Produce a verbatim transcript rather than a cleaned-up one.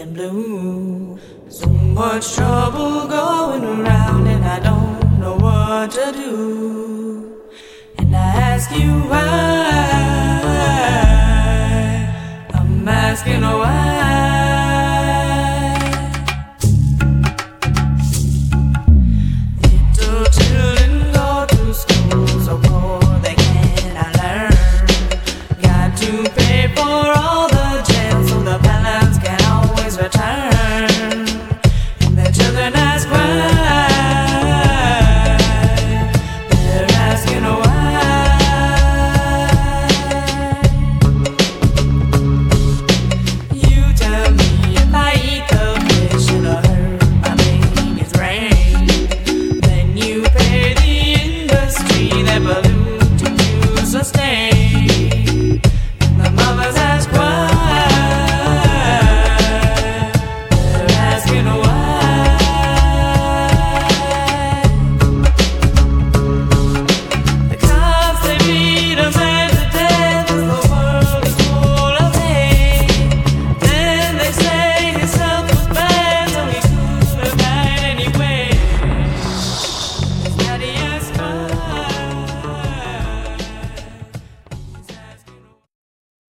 and blue. So much trouble going around, and I don't know what to do. And I ask you why, I'm asking why. Little children go to school so poor they cannot learn. Got to pay for